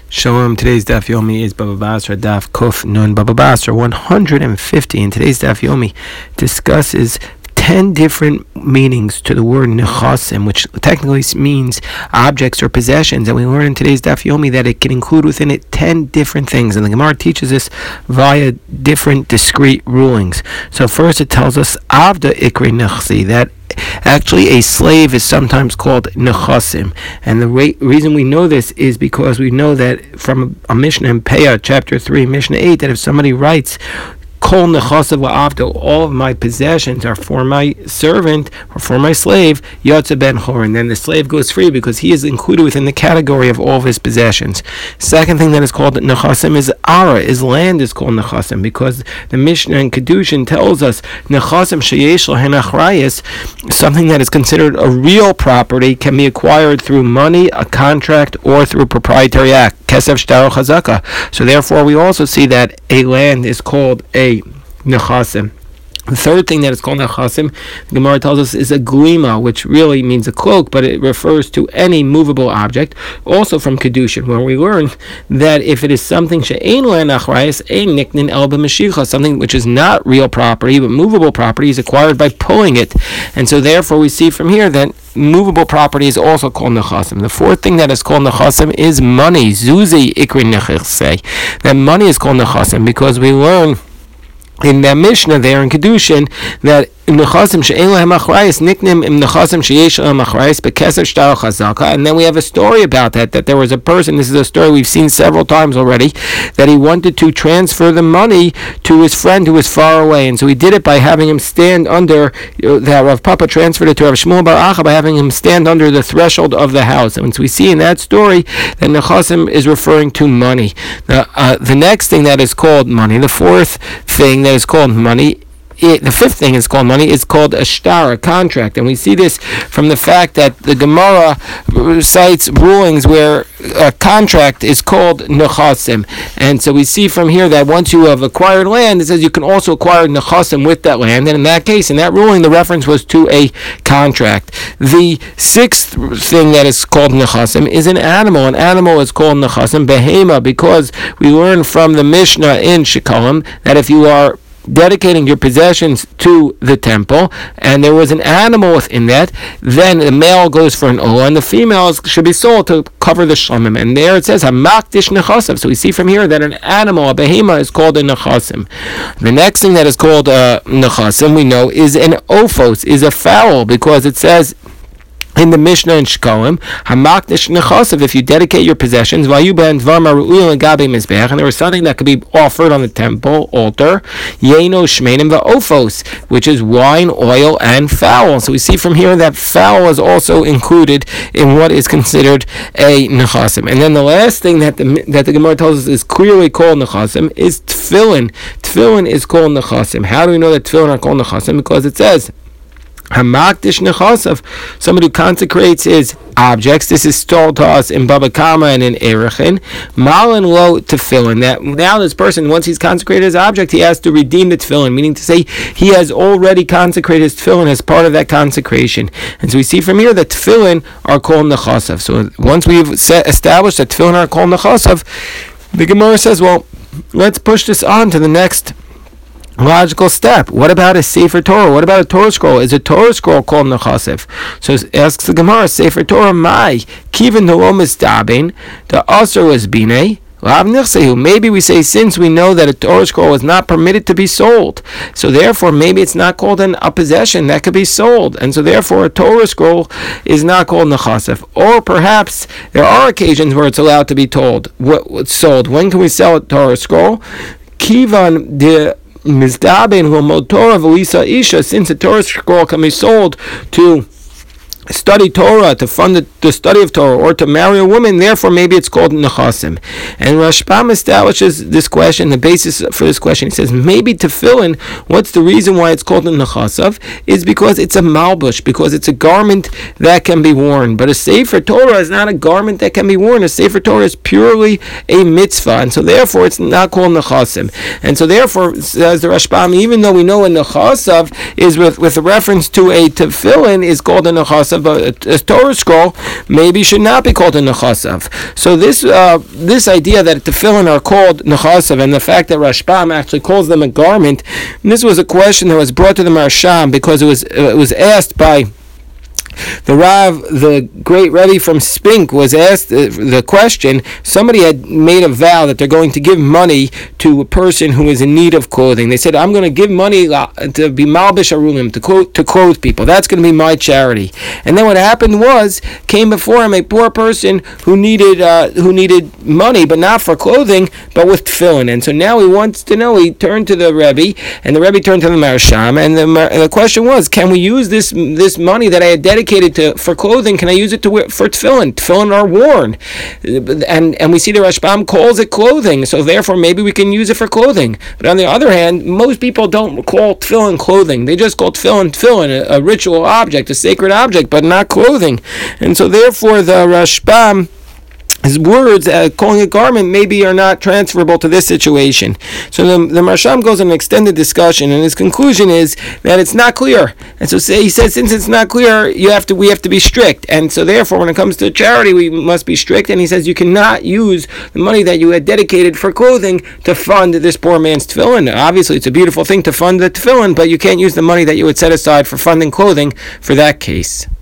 Shalom. Today's Daf Yomi is Baba Basra Daf Kuf Nun Baba Basra 150. And today's Daf Yomi discusses 10 different meanings to the word nechasim, which technically means objects or possessions. And we learn in today's Daf Yomi that it can include within it 10 different things. And the Gemara teaches us via different discrete rulings. So first it tells us Avda Ikri Nechsi, that actually a slave is sometimes called nechasim. And the reason we know this is because we know that from a Mishnah in Peah, chapter 3, Mishnah 8, that if somebody writes Kol nechasav la'avdo, all of my possessions are for my servant or for my slave, Yatza ben Chorin, then the slave goes free because he is included within the category of all of his possessions. Second thing that is called nechasim is ara, is land is called nechasim, because the Mishnah in Kedushin tells us nechasim sheyesh lahen achrayus, something that is considered a real property can be acquired through money, a contract, or through a proprietary act. Kesef shtar chazaka. So therefore we also see that a land is called a nechasim. The third thing that is called nechasim, the Gemara tells us, is a glima, which really means a cloak, but it refers to any movable object. Also from Kedushin, where we learn that if it is something she'ein lahen achrayus, ein niknin el b'mashicha, something which is not real property but movable property is acquired by pulling it, and so therefore we see from here that movable property is also called nechasim. The fourth thing that is called nechasim is money. Zuzi ikri nechasei. That money is called nechasim because we learn in that Mishnah there in Kedushin that nechasim she'ein lahem achrayus niknim im nechasim sheyesh lahem achrayus bekeser shtar chazaka. And then we have a story about that there was a person, this is a story we've seen several times already, that he wanted to transfer the money to his friend who was far away, and so he did it by having him stand under, that Rav Papa transferred it to Rav Shmuel bar Acha by having him stand under the threshold of the house. And so we see in that story that nechasim is referring to money. The next thing that is called money, the fourth thing that is called money, the fifth thing is called money, is called a shtar, a contract. And we see this from the fact that the Gemara cites rulings where a contract is called nechasim. And so we see from here that once you have acquired land, it says you can also acquire nechasim with that land. And in that case, in that ruling, the reference was to a contract. The sixth thing that is called nechasim is an animal. An animal is called nechasim, behema, because we learn from the Mishnah in Shekalim that if you are dedicating your possessions to the temple, and there was an animal within that, then the male goes for an olah, and the females should be sold to cover the shlomim. And there it says hamakdish nechasim. So we see from here that an animal, a behema, is called a nechasim. The next thing that is called a nechasim, we know, is an ophos, is a fowl, because it says in the Mishnah in Shekalim, hamakdish nechasav, if you dedicate your possessions, vayuban dvar maru'il and gabe mizbeach, and there was something that could be offered on the temple altar, yeno shmeinim va'ofos, which is wine, oil, and fowl. So we see from here that fowl is also included in what is considered a nechasim. And then the last thing that the Gemara tells us is clearly called nechasim is tefillin. Tefillin is called nechasim. How do we know that tefillin are called nechasim? Because it says hamakdish nechasav, somebody who consecrates his objects. This is told to us in Baba Kama and in Erechin. Malin lo tefillin. That now this person, once he's consecrated his object, he has to redeem the tefillin, meaning to say he has already consecrated his tefillin as part of that consecration. And so we see from here that tefillin are called nechasav. So once we've established that tefillin are called nechasav, the Gemara says, well, let's push this on to the next logical step. What about a Sefer Torah? What about a Torah scroll? Is a Torah scroll called nechasav? So asks the Gemara, Sefer Torah, mai kiven noom is dabin, the aser was bine. Maybe we say, since we know that a Torah scroll is not permitted to be sold, so therefore maybe it's not called a possession that could be sold, and so therefore a Torah scroll is not called nechasav. Or perhaps there are occasions where it's allowed to be sold. When can we sell a Torah scroll? Kivan de Mizdabin hu Torah v'lisa isha, since a Torah scroll can be sold to study Torah, to fund the study of Torah, or to marry a woman, therefore maybe it's called nechasim. And Rashbam establishes this question, the basis for this question. He says maybe tefillin, what's the reason why it's called a nechasav, is because it's a malbush, because it's a garment that can be worn. But a Sefer Torah is not a garment that can be worn. A Sefer Torah is purely a mitzvah, and so therefore it's not called nechasim. And so therefore, says the Rashbam, even though we know a nechasav is with a reference to a tefillin is called a nechasav, nechasav, a Torah scroll maybe should not be called a nechasav. So this idea that tefillin are called nechasav, and the fact that Rashbam actually calls them a garment, this was a question that was brought to the Marsham because it was asked by the Rav, the great Rebbe from Spink, was asked the question. Somebody had made a vow that they're going to give money to a person who is in need of clothing. They said, I'm going to give money to be malbish arulim, to clothe people. That's going to be my charity. And then what happened was, came before him a poor person who needed money, but not for clothing, but with tefillin. And so now he wants to know. He turned to the Rebbe, and the Rebbe turned to the Marsham, and the question was, can we use this money that I had dedicated for clothing, can I use it for tefillin? Tefillin are worn, and we see the Rashbam calls it clothing, so therefore maybe we can use it for clothing. But on the other hand, most people don't call tefillin clothing; they just call tefillin a ritual object, a sacred object, but not clothing. And so therefore the Rashbam, his words, calling a garment, maybe are not transferable to this situation. So the Marsham goes on an extended discussion, and his conclusion is that it's not clear. And so he says, since it's not clear, we have to be strict. And so therefore, when it comes to charity, we must be strict. And he says you cannot use the money that you had dedicated for clothing to fund this poor man's tefillin. Obviously, it's a beautiful thing to fund the tefillin, but you can't use the money that you had set aside for funding clothing for that case.